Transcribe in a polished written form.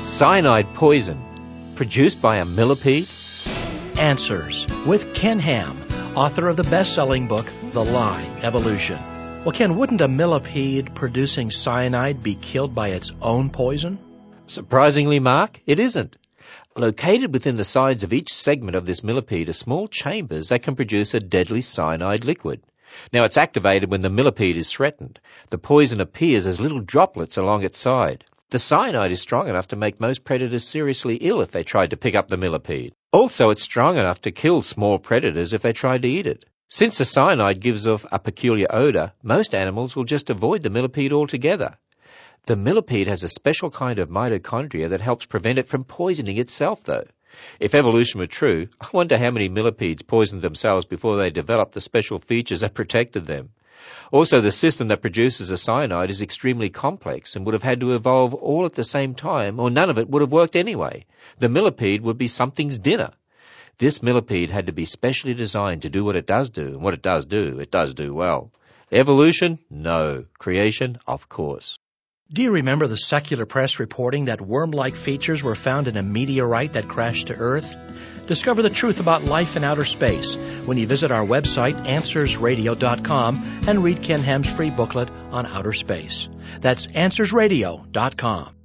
Cyanide poison produced by a millipede? Answers with Ken Ham, author of the best-selling book, The Lie, Evolution. Well, Ken, wouldn't a millipede producing cyanide be killed by its own poison? Surprisingly, Mark, it isn't. Located within the sides of each segment of this millipede are small chambers that can produce a deadly cyanide liquid. Now, it's activated when the millipede is threatened. The poison appears as little droplets along its side. The cyanide is strong enough to make most predators seriously ill if they tried to pick up the millipede. Also, it's strong enough to kill small predators if they tried to eat it. Since the cyanide gives off a peculiar odor, most animals will just avoid the millipede altogether. The millipede has a special kind of mitochondria that helps prevent it from poisoning itself, though. If evolution were true, I wonder how many millipedes poisoned themselves before they developed the special features that protected them. Also, the system that produces a cyanide is extremely complex and would have had to evolve all at the same time, or none of it would have worked anyway. The millipede would be something's dinner. This millipede had to be specially designed to do what it does do, and what it does do well. Evolution? No. Creation? Of course. Do you remember the secular press reporting that worm-like features were found in a meteorite that crashed to Earth? Discover the truth about life in outer space when you visit our website, AnswersRadio.com, and read Ken Ham's free booklet on outer space. That's AnswersRadio.com.